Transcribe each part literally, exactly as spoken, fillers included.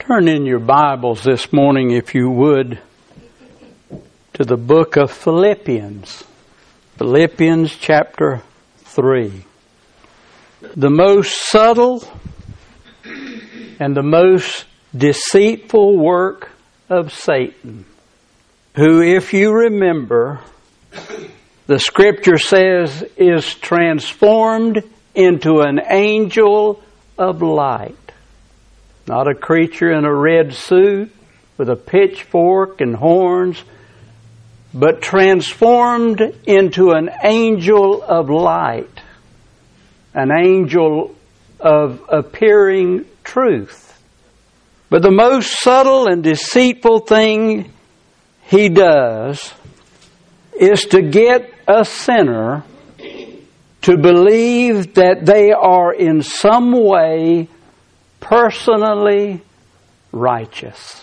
Turn in your Bibles this morning, if you would, to the book of Philippians. Philippians chapter three. The most subtle and the most deceitful work of Satan, who, if you remember, the Scripture says is transformed into an angel of light. Not a creature in a red suit with a pitchfork and horns, but transformed into an angel of light, an angel of appearing truth. But the most subtle and deceitful thing he does is to get a sinner to believe that they are in some way personally righteous.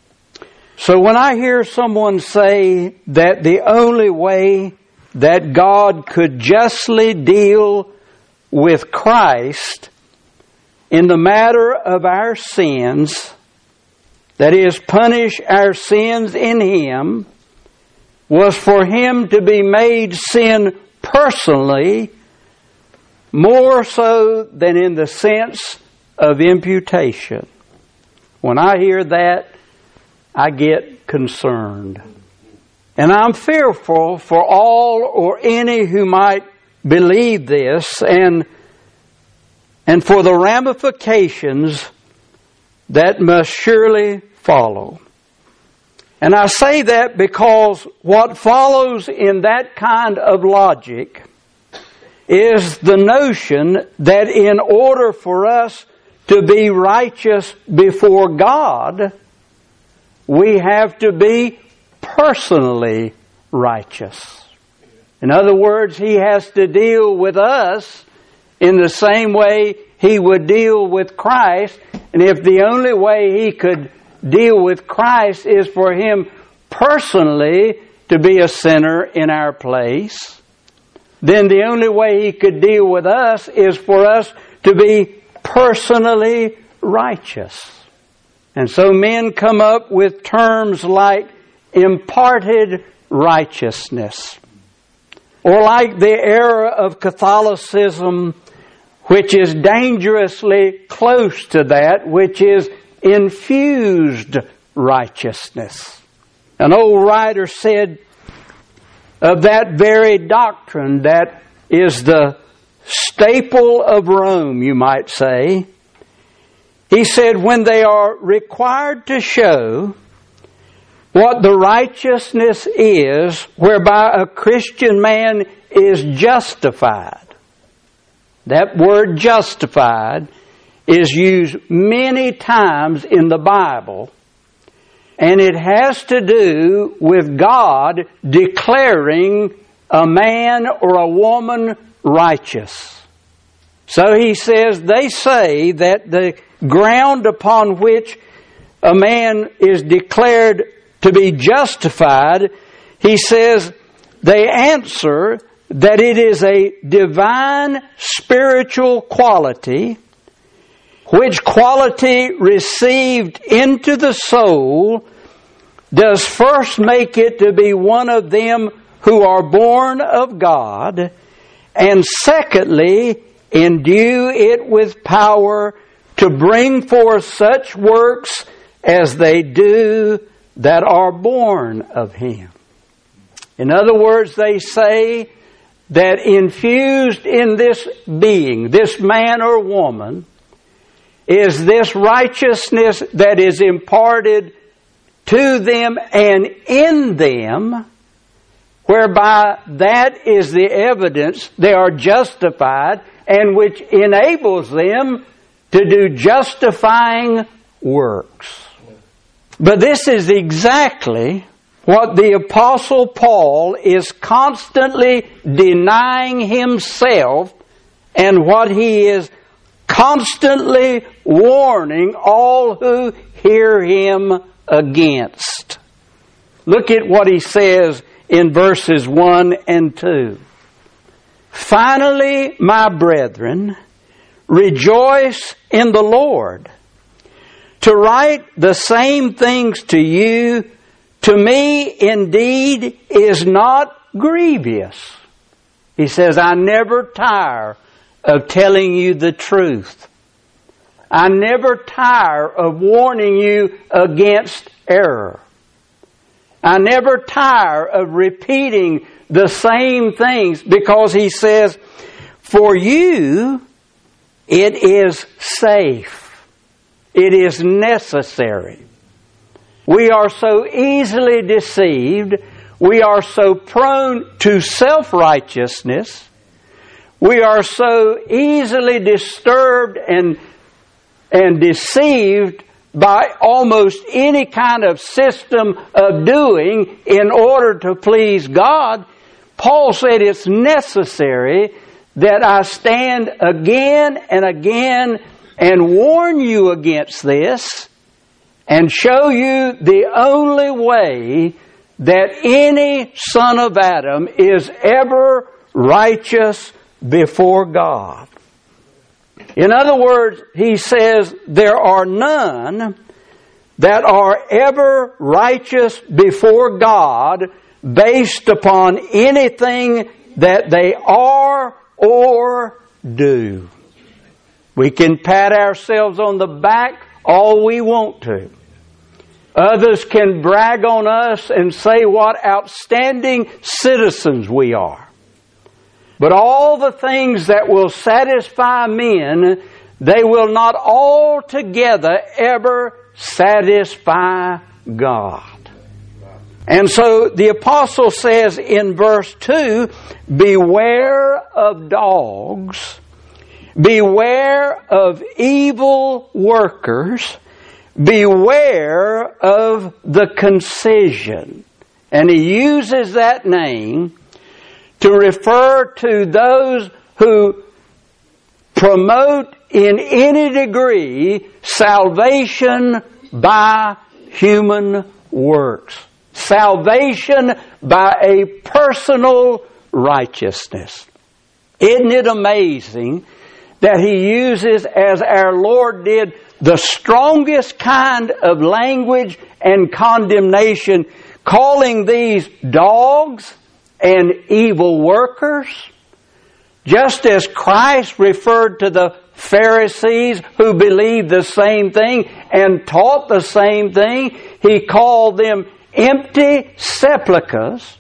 So when I hear someone say that the only way that God could justly deal with Christ in the matter of our sins, that is, punish our sins in Him, was for Him to be made sin personally, more so than in the sense of imputation. When I hear that, I get concerned. And I'm fearful for all or any who might believe this, and, and for the ramifications that must surely follow. And I say that because what follows in that kind of logic is the notion that in order for us to be righteous before God, we have to be personally righteous. In other words, He has to deal with us in the same way He would deal with Christ. And if the only way He could deal with Christ is for Him personally to be a sinner in our place, then the only way He could deal with us is for us to be personally righteous. And so men come up with terms like imparted righteousness, or like the era of Catholicism, which is dangerously close to that, which is infused righteousness. An old writer said of that very doctrine that is the staple of Rome, you might say. He said, when they are required to show what the righteousness is whereby a Christian man is justified. That word justified is used many times in the Bible, and it has to do with God declaring a man or a woman righteous. So he says, they say that the ground upon which a man is declared to be justified, he says, they answer that it is a divine spiritual quality, which quality received into the soul does first make it to be one of them who are born of God, and secondly, endue it with power to bring forth such works as they do that are born of Him. In other words, they say that infused in this being, this man or woman, is this righteousness that is imparted to them and in them, whereby that is the evidence they are justified, and which enables them to do justifying works. But this is exactly what the Apostle Paul is constantly denying himself, and what he is constantly warning all who hear him against. Look at what he says in verses one and two. Finally, my brethren, rejoice in the Lord. to write the same things to you, to me indeed is not grievous. He says, I never tire of telling you the truth. I never tire of warning you against error. I never tire of repeating the same things, because he says, for you it is safe. It is necessary. We are so easily deceived. We are so prone to self-righteousness. We are so easily disturbed and, and deceived by almost any kind of system of doing in order to please God. Paul said it's necessary that I stand again and again and warn you against this and show you the only way that any son of Adam is ever righteous before God. In other words, he says there are none that are ever righteous before God based upon anything that they are or do. We can pat ourselves on the back all we want to. Others can brag on us and say what outstanding citizens we are. But all the things that will satisfy men, they will not altogether ever satisfy God. And so the apostle says in verse two, beware of dogs, beware of evil workers, beware of the concision. And he uses that name to refer to those who promote in any degree salvation by human works. Salvation by a personal righteousness. Isn't it amazing that he uses, as our Lord did, the strongest kind of language and condemnation, calling these dogs and evil workers, just as Christ referred to the Pharisees who believed the same thing and taught the same thing. He called them empty sepulchres,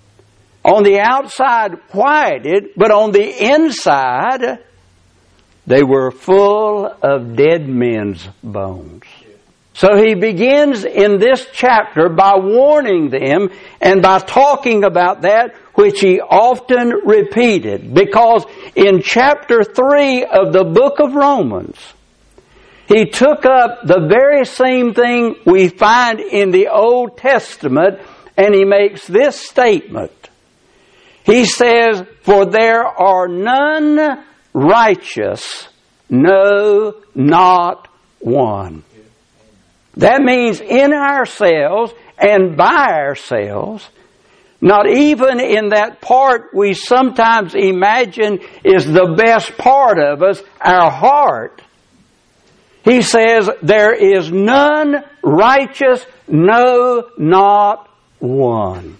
on the outside whited, but on the inside they were full of dead men's bones. So he begins in this chapter by warning them and by talking about that which he often repeated. Because in chapter three of the book of Romans, he took up the very same thing we find in the Old Testament, and he makes this statement. He says, for there are none righteous, no, not one. That means in ourselves and by ourselves, not even in that part we sometimes imagine is the best part of us, our heart. He says, there is none righteous, no, not one.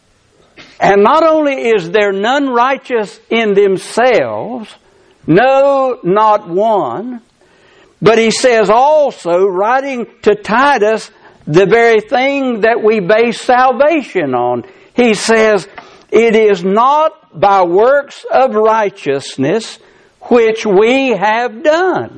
And not only is there none righteous in themselves, no, not one, but he says also, writing to Titus, the very thing that we base salvation on. He says, it is not by works of righteousness which we have done.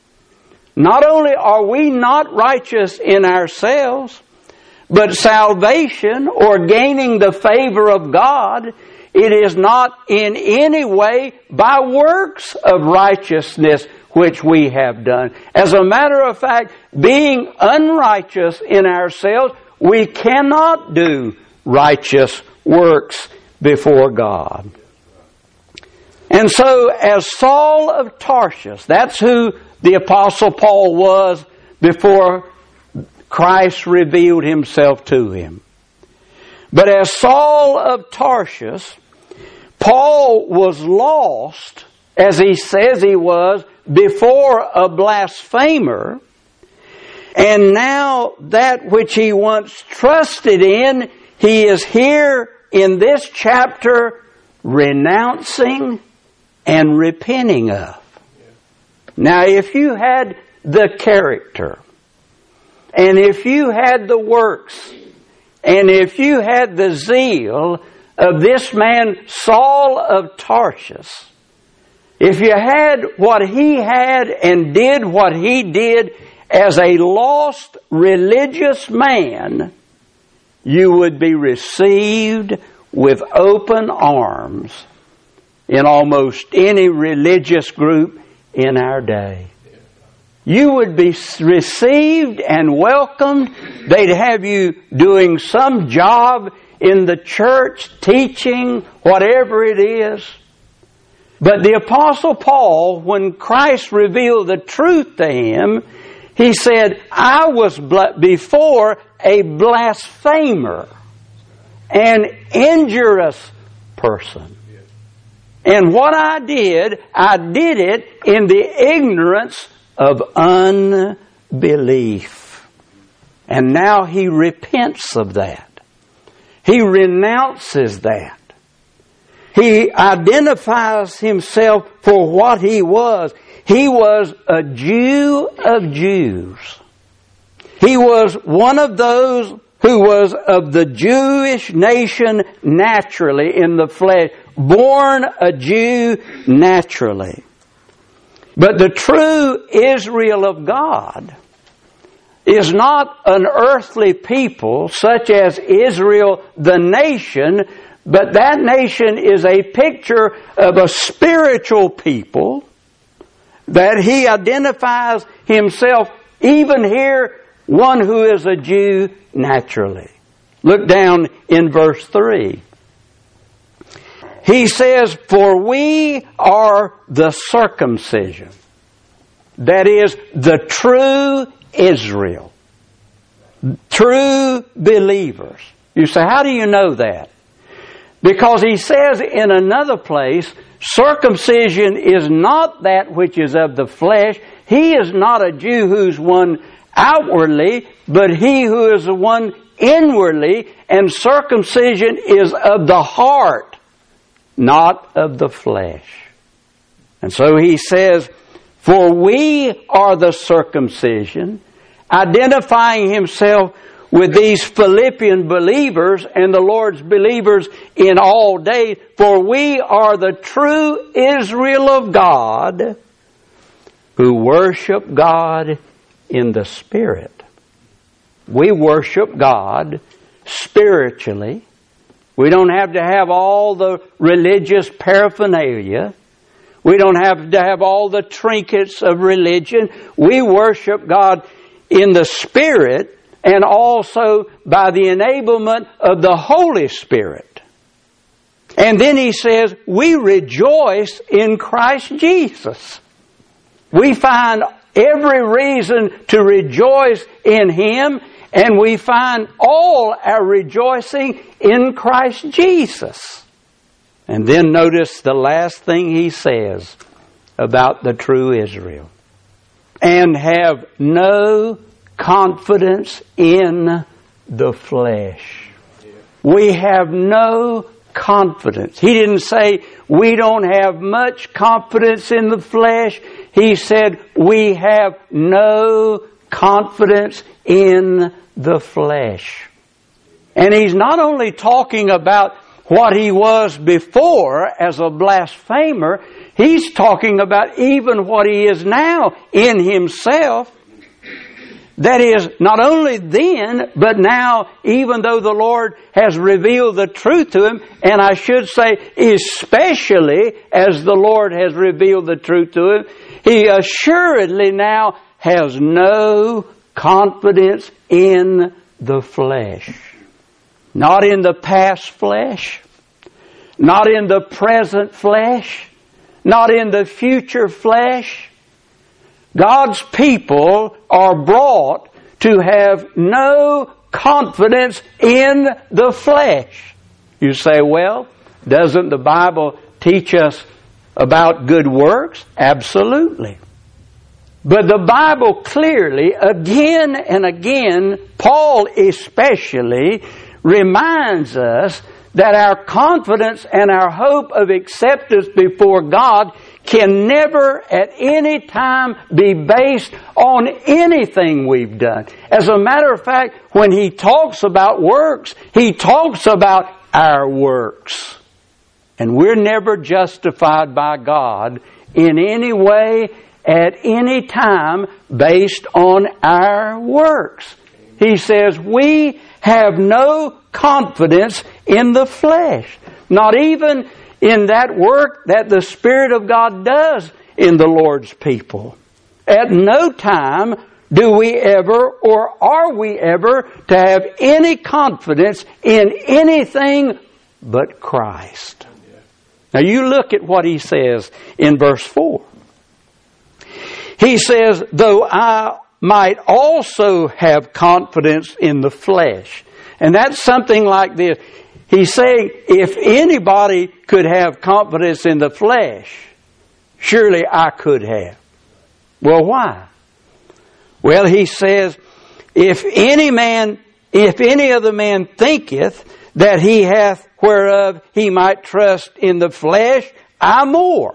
Not only are we not righteous in ourselves, but salvation or gaining the favor of God, it is not in any way by works of righteousness which we have done. As a matter of fact, being unrighteous in ourselves, we cannot do righteous works before God. And so, as Saul of Tarsus, that's who the Apostle Paul was before Christ revealed himself to him. But as Saul of Tarsus, Paul was lost, as he says he was, before a blasphemer. And now that which he once trusted in, he is here in this chapter renouncing and repenting of. Now, if you had the character, and if you had the works, and if you had the zeal of this man Saul of Tarsus, if you had what he had and did what he did as a lost religious man, you would be received with open arms in almost any religious group in our day. You would be received and welcomed. They'd have you doing some job in the church, teaching, whatever it is. But the Apostle Paul, when Christ revealed the truth to him, he said, I was before a blasphemer, an injurious person. And what I did, I did it in the ignorance of unbelief. And now he repents of that. He renounces that. He identifies himself for what he was. He was a Jew of Jews. He was one of those who was of the Jewish nation naturally in the flesh, born a Jew naturally. But the true Israel of God is not an earthly people such as Israel the nation, but that nation is a picture of a spiritual people that he identifies himself, even here, one who is a Jew naturally. Look down in verse three. He says, for we are the circumcision. That is, the true Israel. True believers. You say, how do you know that? Because he says in another place, circumcision is not that which is of the flesh. He is not a Jew who's one outwardly, but he who is the one inwardly, and circumcision is of the heart, not of the flesh. And so he says, for we are the circumcision, identifying himself with these Philippian believers and the Lord's believers in all days, for we are the true Israel of God who worship God in the Spirit. We worship God spiritually. We don't have to have all the religious paraphernalia. We don't have to have all the trinkets of religion. We worship God in the Spirit and also by the enablement of the Holy Spirit. And then he says, we rejoice in Christ Jesus. We find every reason to rejoice in Him, and we find all our rejoicing in Christ Jesus. And then notice the last thing he says about the true Israel. And have no confidence in the flesh. We have no confidence. He didn't say we don't have much confidence in the flesh. He said we have no confidence in the flesh. And he's not only talking about what he was before as a blasphemer, he's talking about even what he is now in himself. That is, not only then, but now, even though the Lord has revealed the truth to him, and I should say, especially as the Lord has revealed the truth to him, he assuredly now has no confidence in the flesh. Not in the past flesh, not in the present flesh, not in the future flesh. God's people are brought to have no confidence in the flesh. You say, well, doesn't the Bible teach us about good works? Absolutely. But the Bible clearly, again and again, Paul especially, reminds us that our confidence and our hope of acceptance before God can never at any time be based on anything we've done. As a matter of fact, when he talks about works, he talks about our works. And we're never justified by God in any way at any time based on our works. He says we have no confidence in the flesh, not even in that work that the Spirit of God does in the Lord's people. At no time do we ever, or are we ever, to have any confidence in anything but Christ. Now you look at what he says in verse four. He says, though I might also have confidence in the flesh. And that's something like this. He's saying, if anybody could have confidence in the flesh, surely I could have. Well, why? Well, he says, if any man, if any other man thinketh that he hath whereof he might trust in the flesh, I more.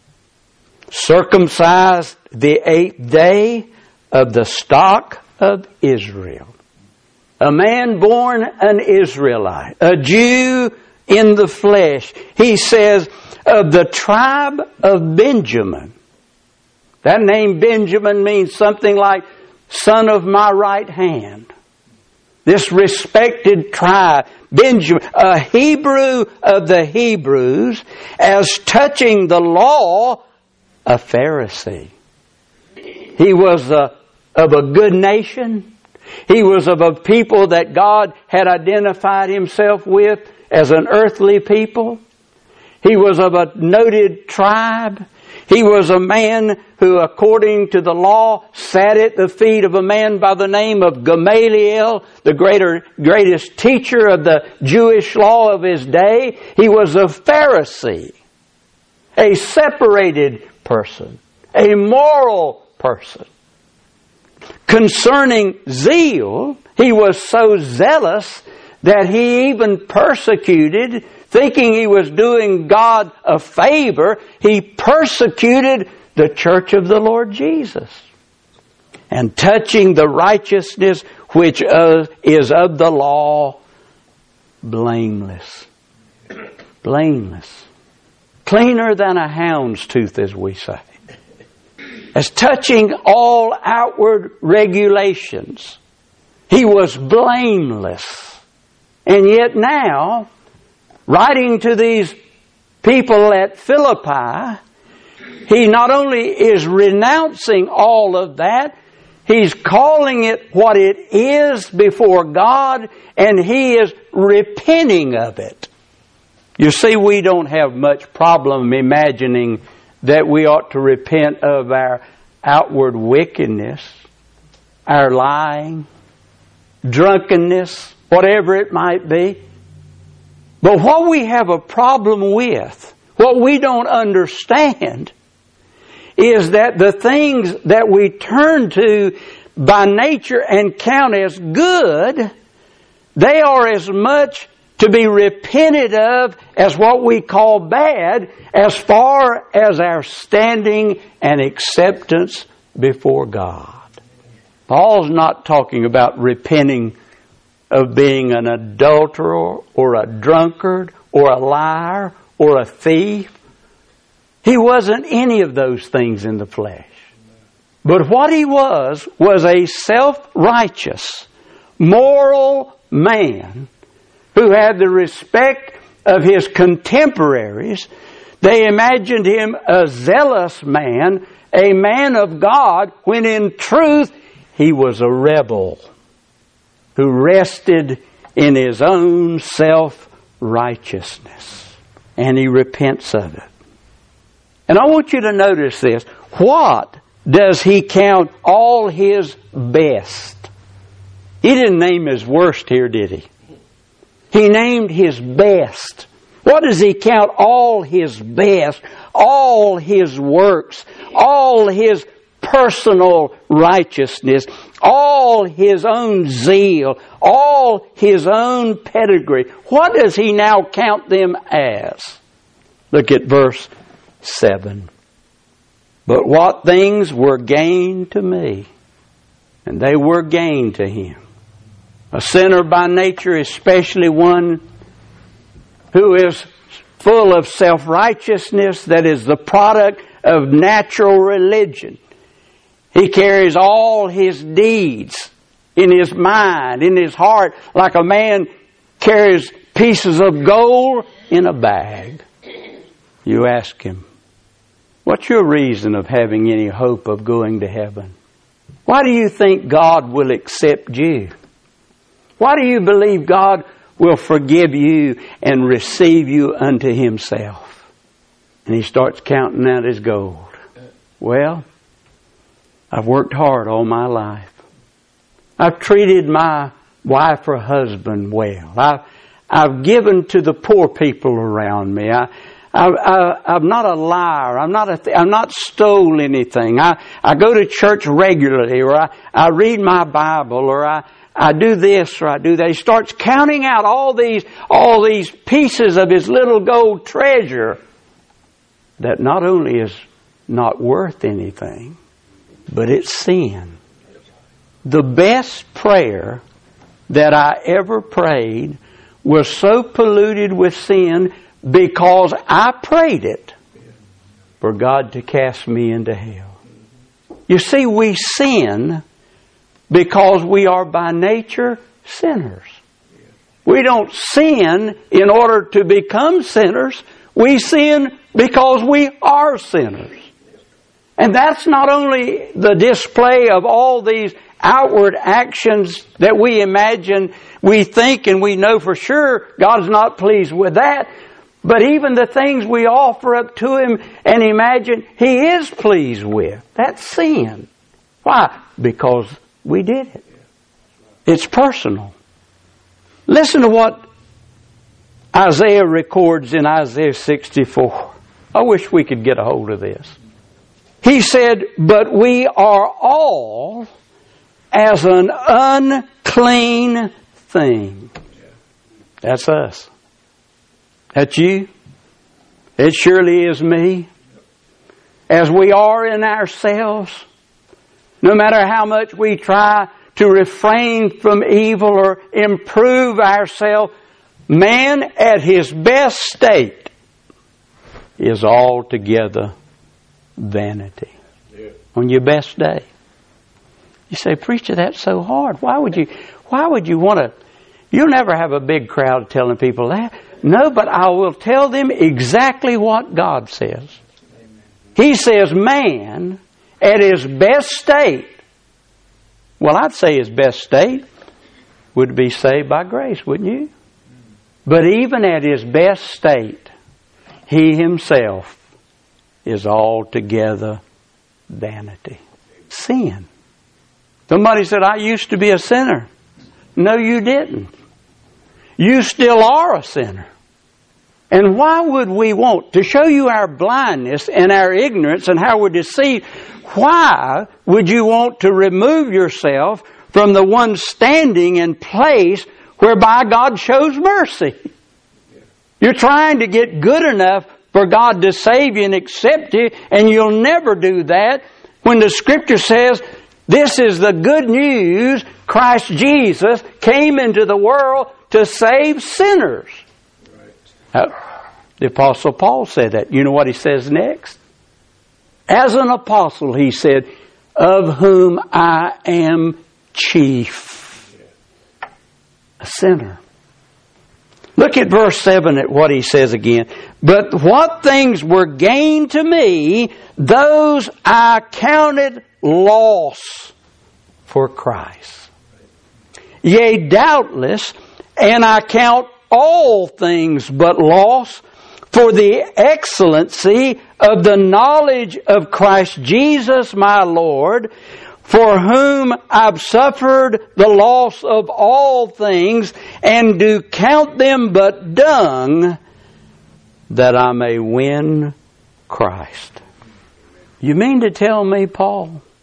Circumcised the eighth day of the stock of Israel. A man born an Israelite, a Jew in the flesh. He says, of the tribe of Benjamin. That name Benjamin means something like son of my right hand. This respected tribe, Benjamin, a Hebrew of the Hebrews, as touching the law, a Pharisee. He was a, of a good nation. He was of a people that God had identified Himself with as an earthly people. He was of a noted tribe. He was a man who, according to the law, sat at the feet of a man by the name of Gamaliel, the greater, greatest teacher of the Jewish law of his day. He was a Pharisee, a separated person, a moral person. Concerning zeal, he was so zealous that he even persecuted, thinking he was doing God a favor, he persecuted the church of the Lord Jesus. And touching the righteousness which uh, is of the law, blameless. Blameless. Cleaner than a hound's tooth, as we say. As touching all outward regulations, he was blameless. And yet now, writing to these people at Philippi, he not only is renouncing all of that, he's calling it what it is before God, and he is repenting of it. You see, we don't have much problem imagining that we ought to repent of our outward wickedness, our lying, drunkenness, whatever it might be. But what we have a problem with, what we don't understand, is that the things that we turn to by nature and count as good, they are as much to be repented of as what we call bad, as far as our standing and acceptance before God. Paul's not talking about repenting of being an adulterer or a drunkard or a liar or a thief. He wasn't any of those things in the flesh. But what he was, was a self-righteous, moral man who had the respect of his contemporaries. They imagined him a zealous man, a man of God, when in truth he was a rebel who rested in his own self-righteousness. And he repents of it. And I want you to notice this. What does he count all his best? He didn't name his worst here, did he? He named his best. What does he count all his best? All his works, all his personal righteousness, all his own zeal, all his own pedigree. What does he now count them as? Look at verse seven. But what things were gain to me, and they were gain to him. A sinner by nature, especially one who is full of self-righteousness, that is the product of natural religion. He carries all his deeds in his mind, in his heart, like a man carries pieces of gold in a bag. You ask him, what's your reason of having any hope of going to heaven? Why do you think God will accept you? Why do you believe God will forgive you and receive you unto himself? And he starts counting out his gold. Well, I've worked hard all my life. I've treated my wife or husband well. I've, I've given to the poor people around me. I, I, I, I'm not a liar. I'm not a th- I'm not stole anything. I, I go to church regularly, or I, I read my Bible, or I, I do this or I do that. He starts counting out all these, all these pieces of his little gold treasure that not only is not worth anything, but it's sin. The best prayer that I ever prayed was so polluted with sin because I prayed it for God to cast me into hell. You see, we sin because we are by nature sinners. We don't sin in order to become sinners. We sin because we are sinners. And that's not only the display of all these outward actions that we imagine, we think and we know for sure God's not pleased with that, but even the things we offer up to Him and imagine He is pleased with. That's sin. Why? Because we did it. It's personal. Listen to what Isaiah records in Isaiah sixty-four. I wish we could get a hold of this. He said, "But we are all as an unclean thing." That's us. That's you. It surely is me. As we are in ourselves, no matter how much we try to refrain from evil or improve ourselves, man at his best state is altogether vanity. Yeah. On your best day. You say, "Preacher, that's so hard. Why would you, why would you want to..." You'll never have a big crowd telling people that. No, but I will tell them exactly what God says. Amen. He says man at his best state, well, I'd say his best state would be saved by grace, wouldn't you? But even at his best state, he himself is altogether vanity. Sin. Somebody said, "I used to be a sinner." No, you didn't. You still are a sinner. And why would we want to show you our blindness and our ignorance and how we're deceived? Why would you want to remove yourself from the one standing in place whereby God shows mercy? You're trying to get good enough for God to save you and accept you, and you'll never do that when the Scripture says, this is the good news. Christ Jesus came into the world to save sinners. Right. Uh, the Apostle Paul said that. You know what he says next? As an apostle, he said, "Of whom I am chief." A sinner. Look at verse seven at what he says again. "But what things were gain to me, those I counted loss for Christ. Yea, doubtless, and I count all things but loss for the excellency of the knowledge of Christ Jesus my Lord, for whom I've suffered the loss of all things, and do count them but dung, that I may win Christ." You mean to tell me, Paul,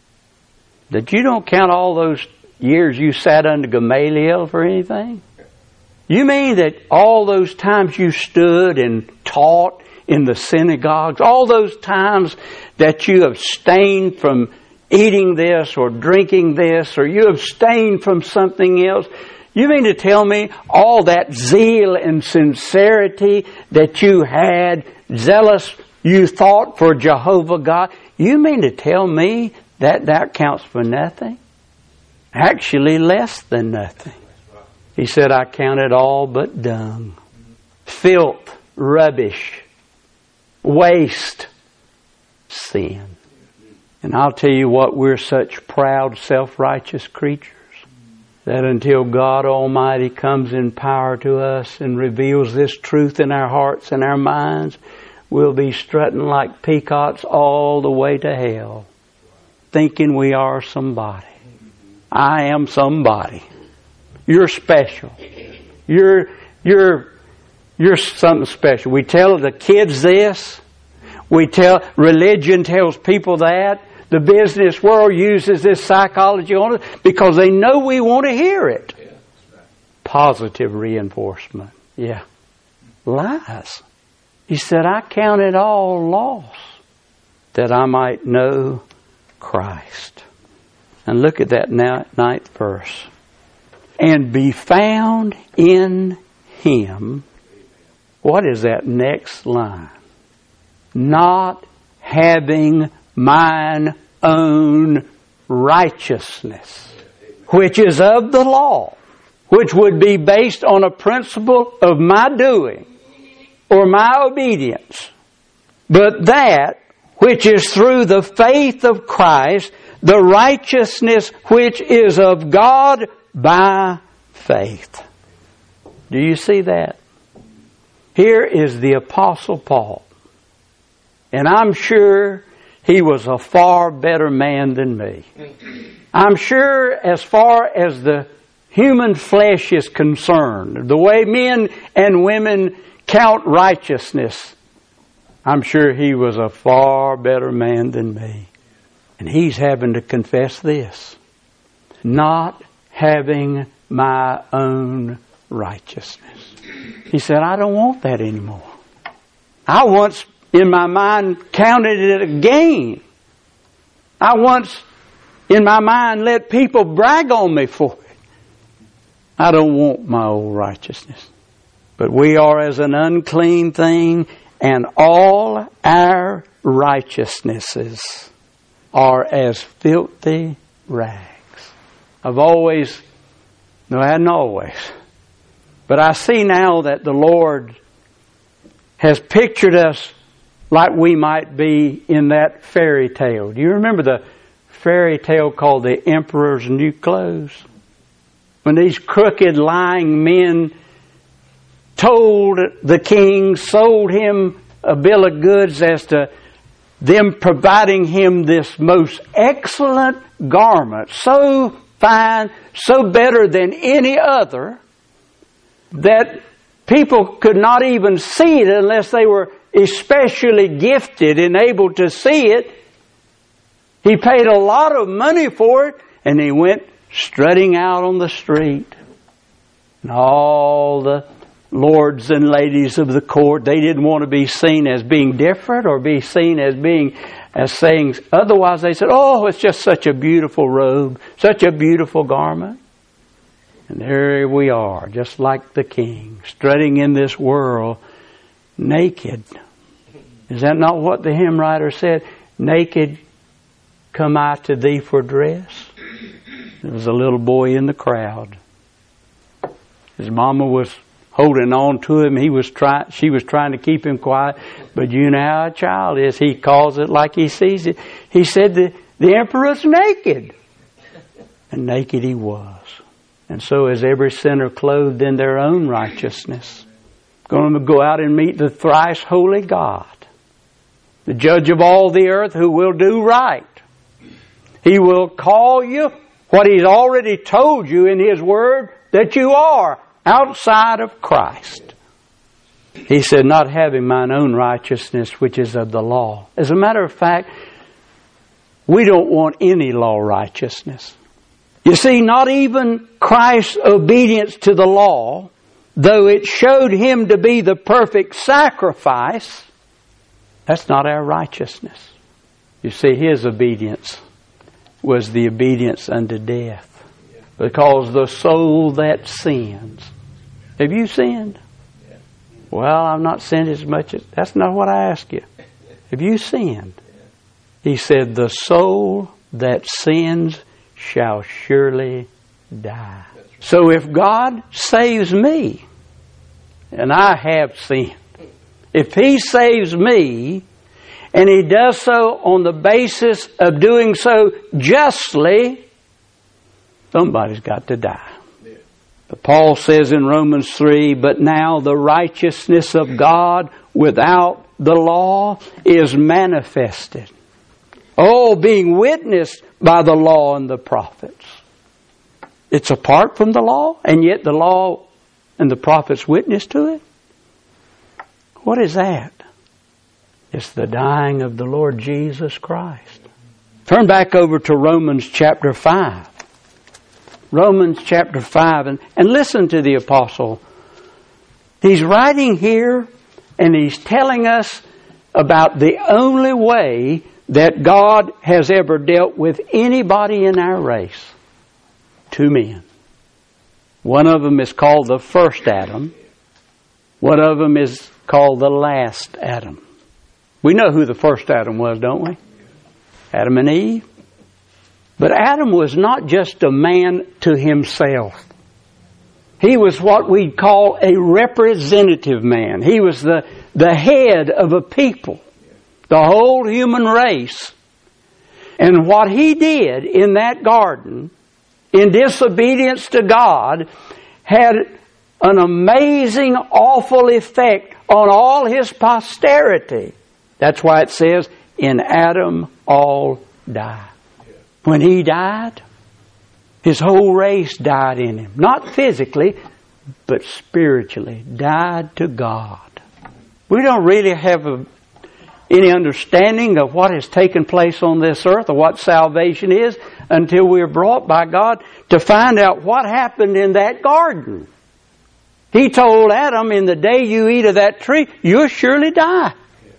That you don't count all those years you sat under Gamaliel for anything? You mean that all those times you stood and taught in the synagogues, all those times that you abstained from eating this or drinking this, or you abstained from something else, you mean to tell me all that zeal and sincerity that you had, zealous you thought for Jehovah God, you mean to tell me that that counts for nothing? Actually less than nothing. He said, I count it all but dung, filth, rubbish, waste, sin. And I'll tell you what, we're such proud, self-righteous creatures that until God Almighty comes in power to us and reveals this truth in our hearts and our minds, we'll be strutting like peacocks all the way to hell, thinking we are somebody. I am somebody. You're special. You're, you're, you're something special. We tell the kids this. We tell, religion tells people that. The business world uses this psychology on us because they know we want to hear it. Positive reinforcement. Yeah. Lies. He said, I count it all loss that I might know Christ. And look at that ninth verse. And be found in Him. What is that next line? Not having mine own righteousness, which is of the law, which would be based on a principle of my doing or my obedience, but that which is through the faith of Christ, the righteousness which is of God by faith. Do you see that? Here is the Apostle Paul. And I'm sure he was a far better man than me. I'm sure as far as the human flesh is concerned, the way men and women count righteousness, I'm sure he was a far better man than me. And he's having to confess this. Not having my own righteousness. He said, I don't want that anymore. I once, in my mind, counted it a gain. I once, in my mind, let people brag on me for it. I don't want my old righteousness. But we are as an unclean thing, and all our righteousnesses are as filthy rags. I've always, no, I hadn't always, but I see now that the Lord has pictured us like we might be in that fairy tale. Do you remember the fairy tale called The Emperor's New Clothes? When these crooked, lying men told the king, sold him a bill of goods as to them providing him this most excellent garment, so fine, so better than any other, that people could not even see it unless they were especially gifted and able to see it. He paid a lot of money for it, and he went strutting out on the street. And all the lords and ladies of the court, they didn't want to be seen as being different or be seen as being as saying otherwise. They said, oh, it's just such a beautiful robe, such a beautiful garment. And there we are, just like the king, strutting in this world naked. Is that not what the hymn writer said? Naked come I to thee for dress. There was a little boy in the crowd. His mama was holding on to him. He was trying, she was trying to keep him quiet. But you know how a child is. He calls it like he sees it. He said the, the emperor's naked. And naked he was. And so is every sinner clothed in their own righteousness, going to go out and meet the thrice holy God, the judge of all the earth, who will do right. He will call you what He's already told you in His Word, that you are outside of Christ. He said, not having mine own righteousness, which is of the law. As a matter of fact, We don't want any law righteousness. You see, not even Christ's obedience to the law, though it showed Him to be the perfect sacrifice, that's not our righteousness. You see, His obedience was the obedience unto death. Because the soul that sins. Have you sinned? Well, I've not sinned as much as... That's not what I ask you. Have you sinned? He said, the soul that sins shall surely die. So if God saves me, and I have sinned, if He saves me, and He does so on the basis of doing so justly, somebody's got to die. But Paul says in Romans three, but now the righteousness of God without the law is manifested. Oh, being witnessed by the law and the prophets. It's apart from the law, and yet the law and the prophets witness to it. What is that? It's the dying of the Lord Jesus Christ. Turn back over to Romans chapter five. Romans chapter five, and, and listen to the apostle. He's writing here, and he's telling us about the only way that God has ever dealt with anybody in our race. Two men. One of them is called the first Adam. One of them is called the last Adam. We know who the first Adam was, don't we? Adam and Eve. But Adam was not just a man to himself. He was what we'd call a representative man. He was the, the head of a people, the whole human race. And what he did in that garden, in disobedience to God, had an amazing, awful effect on all his posterity. That's why it says, in Adam all die. When he died, his whole race died in him. Not physically, but spiritually. Died to God. We don't really have a, any understanding of what has taken place on this earth or what salvation is until we are brought by God to find out what happened in that garden. He told Adam, in the day you eat of that tree, you'll surely die.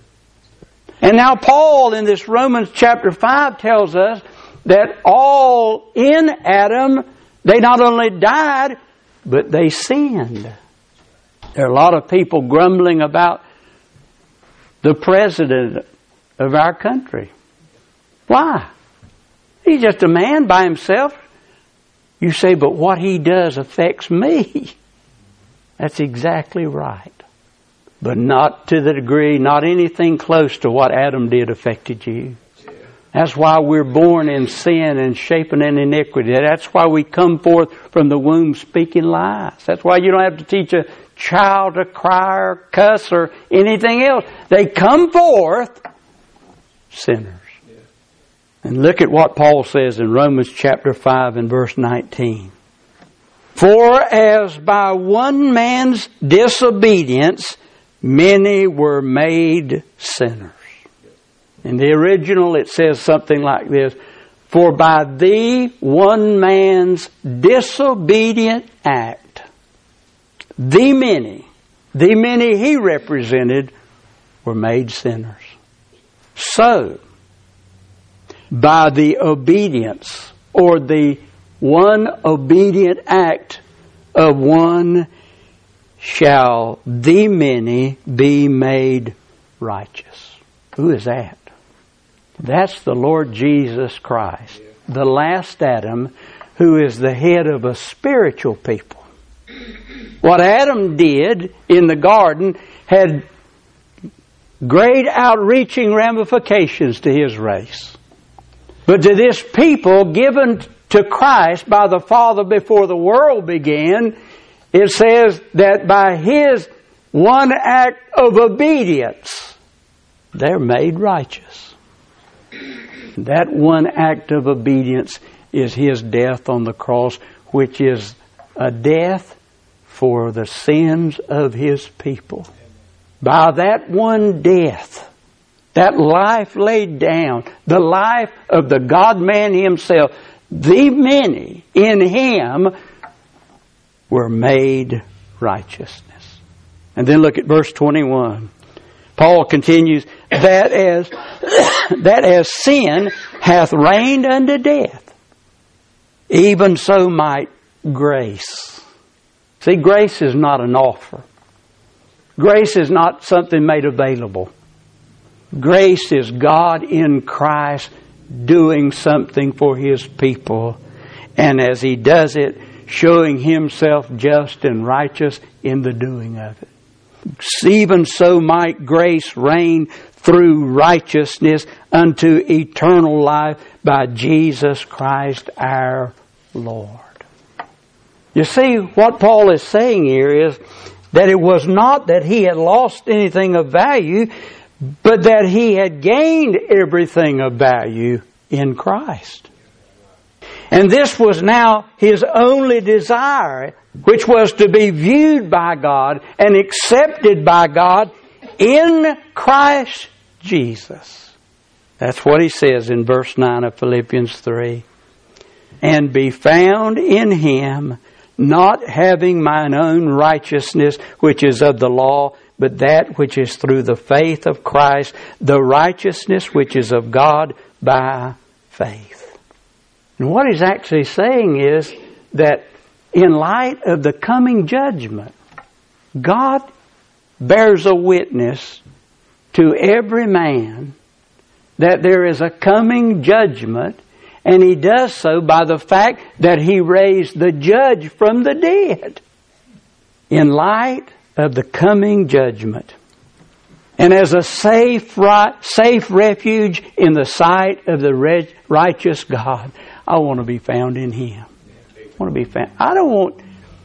And now Paul in this Romans chapter five tells us that all in Adam, they not only died, but they sinned. There are a lot of people grumbling about the president of our country. Why? He's just a man by himself. You say, but what he does affects me. That's exactly right. But not to the degree, not anything close to what Adam did affected you. That's why we're born in sin and shapen in iniquity. That's why we come forth from the womb speaking lies. That's why you don't have to teach a child to cry or cuss or anything else. They come forth sinners. And look at what Paul says in Romans chapter five and verse nineteen. For as by one man's disobedience many were made sinners. In the original it says something like this. For by the one man's disobedient act, the many, the many he represented were made sinners. So, by the obedience or the one obedient act of one shall the many be made righteous. Who is that? That's the Lord Jesus Christ, the last Adam, who is the head of a spiritual people. What Adam did in the garden had great outreaching ramifications to his race. But to this people given to Christ by the Father before the world began, it says that by his one act of obedience, they're made righteous. That one act of obedience is his death on the cross, which is a death for the sins of his people. By that one death, that life laid down, the life of the God-man Himself, the many in Him were made righteousness. And then look at verse twenty-one. Paul continues, that as, that as sin hath reigned unto death, even so might grace. See, grace is not an offer. Grace is not something made available. Grace is God in Christ doing something for His people. And as He does it, showing Himself just and righteous in the doing of it. Even so might grace reign through righteousness unto eternal life by Jesus Christ our Lord. You see, what Paul is saying here is that it was not that he had lost anything of value, but that he had gained everything of value in Christ. And this was now his only desire, which was to be viewed by God and accepted by God in Christ Jesus. That's what he says in verse nine of Philippians three. And be found in Him, not having mine own righteousness, which is of the law, but that which is through the faith of Christ, the righteousness which is of God by faith. And what he's actually saying is that in light of the coming judgment, God bears a witness to every man that there is a coming judgment, and He does so by the fact that He raised the judge from the dead in light of the coming judgment. And as a safe, safe refuge in the sight of the righteous God, I want to be found in Him. I want to be found. I don't want.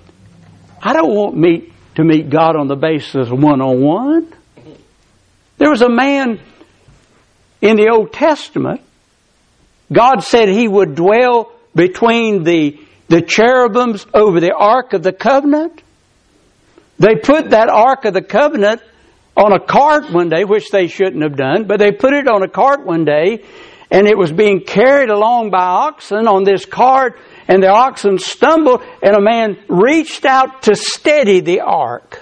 I don't want meet to meet God on the basis of one on one. There was a man in the Old Testament. God said He would dwell between the the cherubims over the Ark of the Covenant. They put that Ark of the Covenant on a cart one day, which they shouldn't have done, but they put it on a cart one day, and it was being carried along by oxen on this cart, and the oxen stumbled, and a man reached out to steady the ark.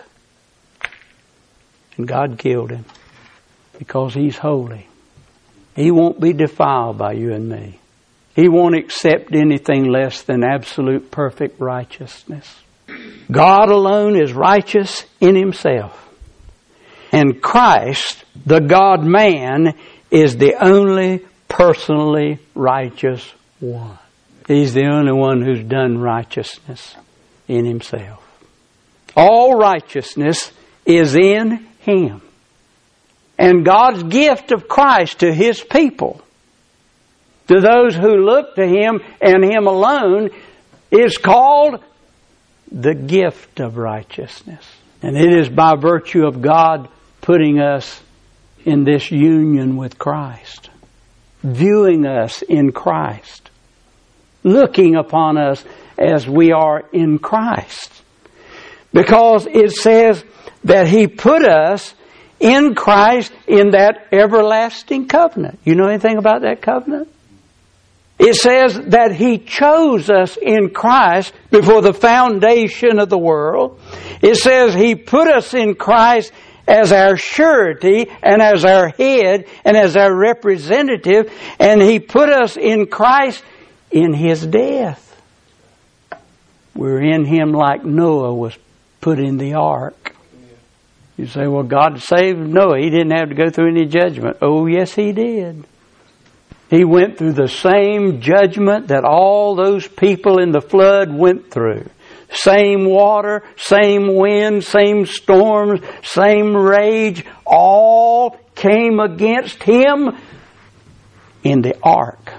And God killed him because He's holy. He won't be defiled by you and me. He won't accept anything less than absolute perfect righteousness. God alone is righteous in Himself. And Christ, the God-man, is the only personally righteous one. He's the only one who's done righteousness in Himself. All righteousness is in Him. And God's gift of Christ to His people, to those who look to Him and Him alone, is called the gift of righteousness. And it is by virtue of God putting us in this union with Christ, viewing us in Christ, looking upon us as we are in Christ. Because it says that He put us in Christ in that everlasting covenant. You know anything about that covenant? It says that He chose us in Christ before the foundation of the world. It says He put us in Christ as our surety and as our head and as our representative. And He put us in Christ in His death. We're in Him like Noah was put in the ark. You say, well, God saved Noah. He didn't have to go through any judgment. Oh, yes, He did. He went through the same judgment that all those people in the flood went through. Same water, same wind, same storms, same rage, all came against Him in the ark.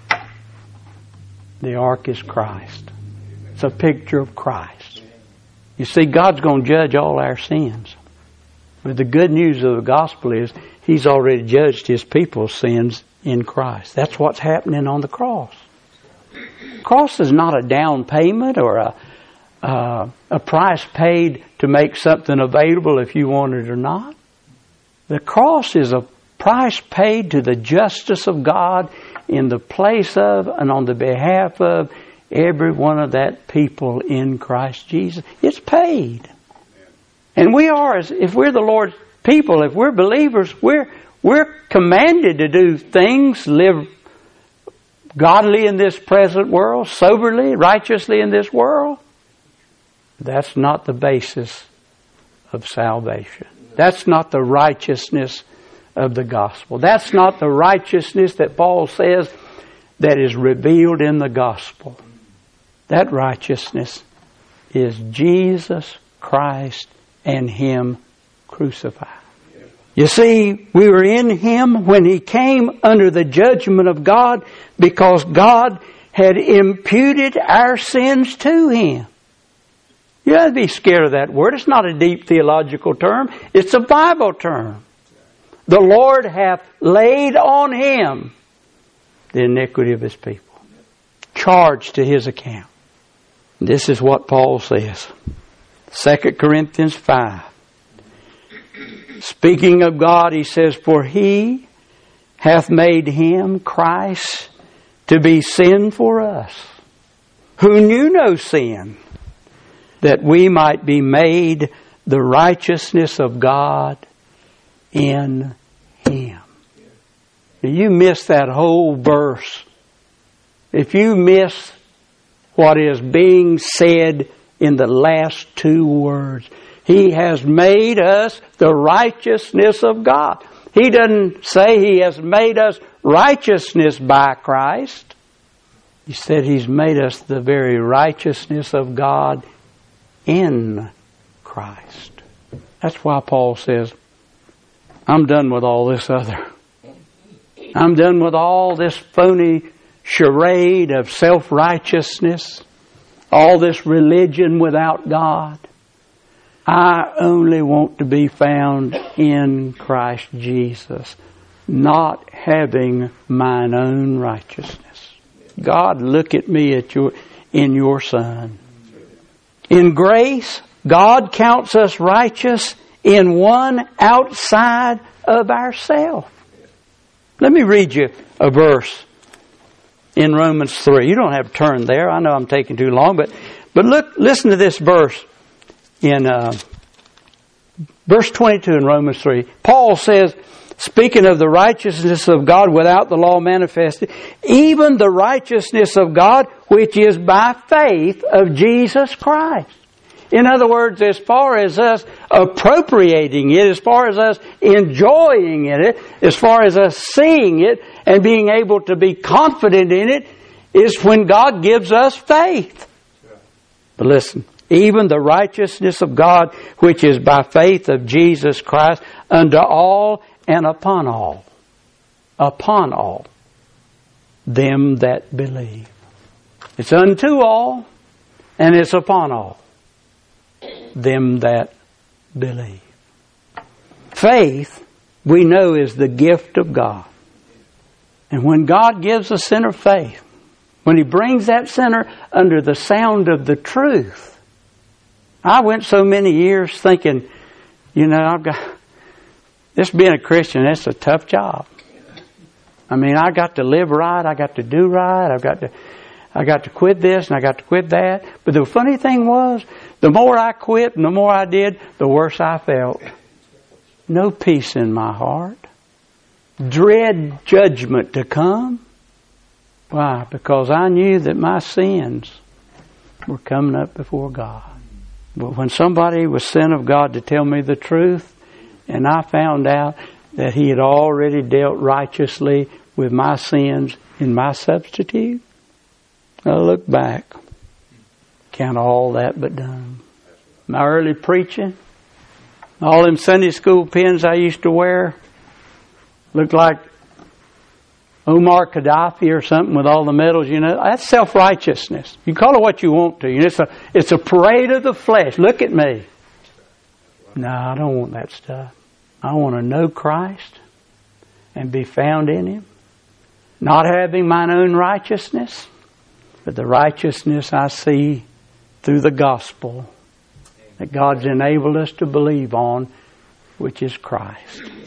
The ark is Christ. It's a picture of Christ. You see, God's going to judge all our sins. But the good news of the gospel is He's already judged His people's sins in Christ. That's what's happening on the cross. The cross is not a down payment or a uh, a price paid to make something available if you want it or not. The cross is a price paid to the justice of God in the place of and on the behalf of every one of that people in Christ Jesus. It's paid. And we are, if we're the Lord's people, if we're believers, we're we're commanded to do things, live godly in this present world, soberly, righteously in this world. That's not the basis of salvation. That's not the righteousness of the gospel. That's not the righteousness that Paul says that is revealed in the gospel. That righteousness is Jesus Christ and Him crucified. You see, we were in Him when He came under the judgment of God because God had imputed our sins to Him. You don't have to be scared of that word. It's not a deep theological term. It's a Bible term. The Lord hath laid on Him the iniquity of His people, charged to His account. This is what Paul says. Second Corinthians five. Speaking of God, he says, for He hath made Him, Christ, to be sin for us, who knew no sin, that we might be made the righteousness of God in Him. Now, you miss that whole verse. If you miss what is being said in the last two words, He has made us the righteousness of God. He doesn't say He has made us righteousness by Christ. He said He's made us the very righteousness of God in Christ. That's why Paul says, I'm done with all this other. I'm done with all this phony charade of self-righteousness, all this religion without God. I only want to be found in Christ Jesus, not having mine own righteousness. God, look at me at your, in your Son. In grace, God counts us righteous in one outside of ourselves. Let me read you a verse in Romans three. You don't have to turn there. I know I'm taking too long, but but look, listen to this verse. In uh, verse twenty-two in Romans three, Paul says, speaking of the righteousness of God without the law manifested, even the righteousness of God which is by faith of Jesus Christ. In other words, as far as us appropriating it, as far as us enjoying it, as far as us seeing it and being able to be confident in it, is when God gives us faith. But listen. Even the righteousness of God, which is by faith of Jesus Christ, unto all and upon all, upon all them that believe. It's unto all, and it's upon all them that believe. Faith, we know, is the gift of God. And when God gives a sinner faith, when He brings that sinner under the sound of the truth, I went so many years thinking, you know, I've got this being a Christian, it's a tough job. I mean, I got to live right, I got to do right, I've got to I got to quit this and I got to quit that. But the funny thing was, the more I quit and the more I did, the worse I felt. No peace in my heart. Dread judgment to come. Why? Because I knew that my sins were coming up before God. But when somebody was sent of God to tell me the truth, and I found out that He had already dealt righteously with my sins in my substitute, I look back, count all that but done. My early preaching, all them Sunday school pins I used to wear, looked like Omar Gaddafi or something with all the medals, you know. That's self-righteousness. You call it what you want to. You know, it's a, it's a parade of the flesh. Look at me. No, I don't want that stuff. I want to know Christ and be found in Him. Not having mine own righteousness, but the righteousness I see through the gospel that God's enabled us to believe on, which is Christ.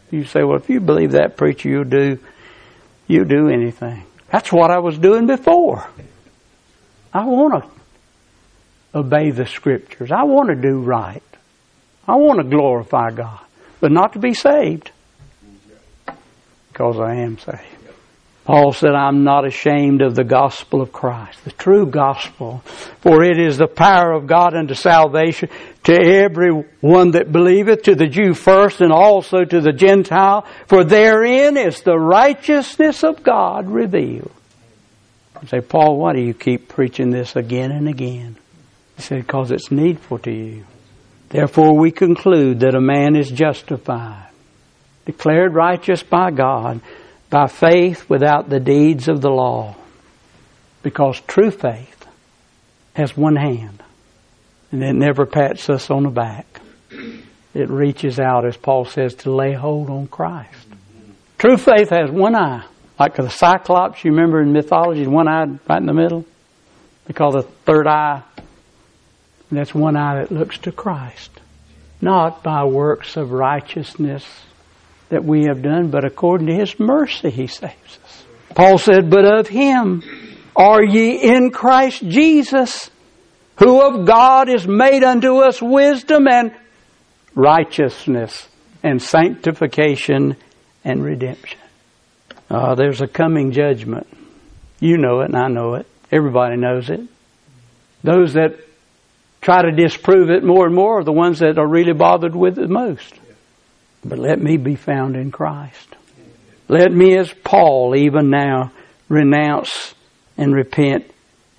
You say, well, if you believe that, preacher, you'll do, you'll do anything. That's what I was doing before. I want to obey the Scriptures. I want to do right. I want to glorify God, but not to be saved, because I am saved. Paul said, I'm not ashamed of the gospel of Christ, the true gospel, for it is the power of God unto salvation to every one that believeth, to the Jew first and also to the Gentile, for therein is the righteousness of God revealed. You say, Paul, why do you keep preaching this again and again? He said, because it's needful to you. Therefore we conclude that a man is justified, declared righteous by God, by faith without the deeds of the law. Because true faith has one hand, and it never pats us on the back. It reaches out, as Paul says, to lay hold on Christ. True faith has one eye. Like the Cyclops, you remember in mythology, one eye right in the middle. They call the third eye. And that's one eye that looks to Christ. Not by works of righteousness that we have done, but according to His mercy He saves us. Paul said, but of Him are ye in Christ Jesus, who of God is made unto us wisdom and righteousness and sanctification and redemption. Uh, there's a coming judgment. You know it and I know it. Everybody knows it. Those that try to disprove it more and more are the ones that are really bothered with it the most. But let me be found in Christ. Let me, as Paul, even now, renounce and repent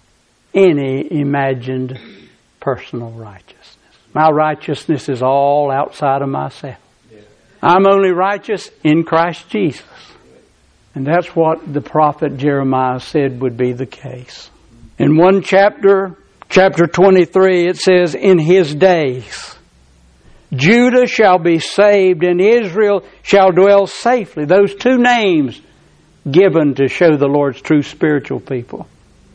any imagined personal righteousness. My righteousness is all outside of myself. I'm only righteous in Christ Jesus. And that's what the prophet Jeremiah said would be the case. In one chapter, chapter twenty-three, it says, in his days, Judah shall be saved and Israel shall dwell safely. Those two names given to show the Lord's true spiritual people.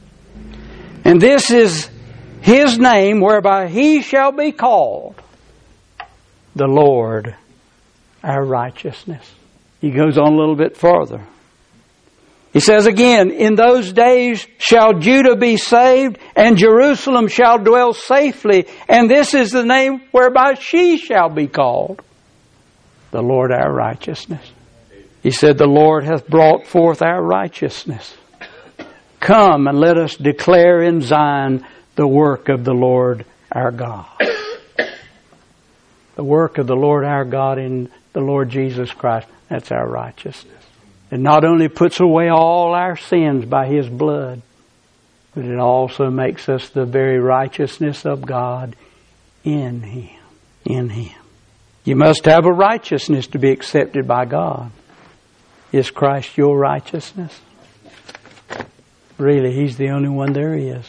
And this is His name whereby He shall be called the Lord our righteousness. He goes on a little bit further. He says again, in those days shall Judah be saved, and Jerusalem shall dwell safely, and this is the name whereby she shall be called, the Lord our righteousness. He said, the Lord hath brought forth our righteousness. Come and let us declare in Zion the work of the Lord our God. The work of the Lord our God in the Lord Jesus Christ, that's our righteousness. It not only puts away all our sins by His blood, but it also makes us the very righteousness of God in Him. In Him. You must have a righteousness to be accepted by God. Is Christ your righteousness? Really, He's the only one there is.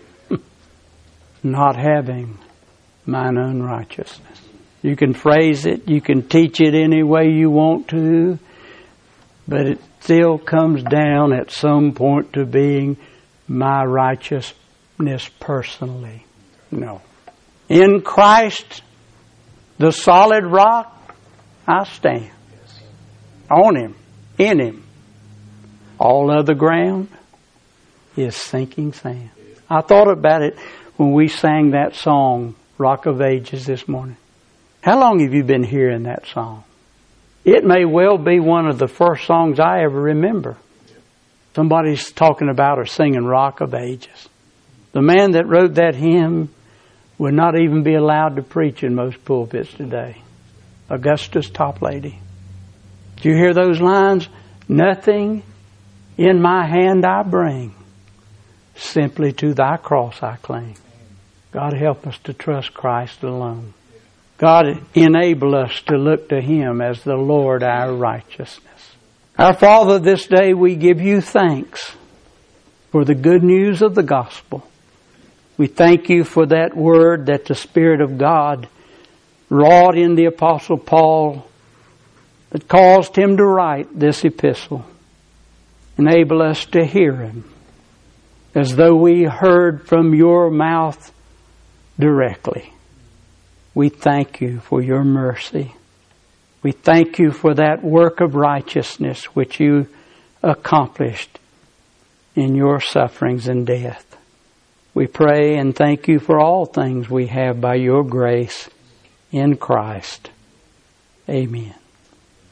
Not having mine own righteousness. You can phrase it, you can teach it any way you want to, but it still comes down at some point to being my righteousness personally. No. In Christ, the solid rock, I stand. On Him, in Him. All other ground is sinking sand. I thought about it when we sang that song, Rock of Ages, this morning. How long have you been hearing that song? It may well be one of the first songs I ever remember. Somebody's talking about or singing Rock of Ages. The man that wrote that hymn would not even be allowed to preach in most pulpits today. Augustus Toplady. Did you hear those lines? Nothing in my hand I bring, simply to Thy cross I cling. God help us to trust Christ alone. God enable us to look to Him as the Lord our righteousness. Our Father, this day we give You thanks for the good news of the gospel. We thank You for that word that the Spirit of God wrought in the Apostle Paul that caused him to write this epistle. Enable us to hear Him as though we heard from Your mouth directly. We thank You for Your mercy. We thank you for that work of righteousness which you accomplished in your sufferings and death. We pray and thank you for all things we have by your grace in Christ. Amen.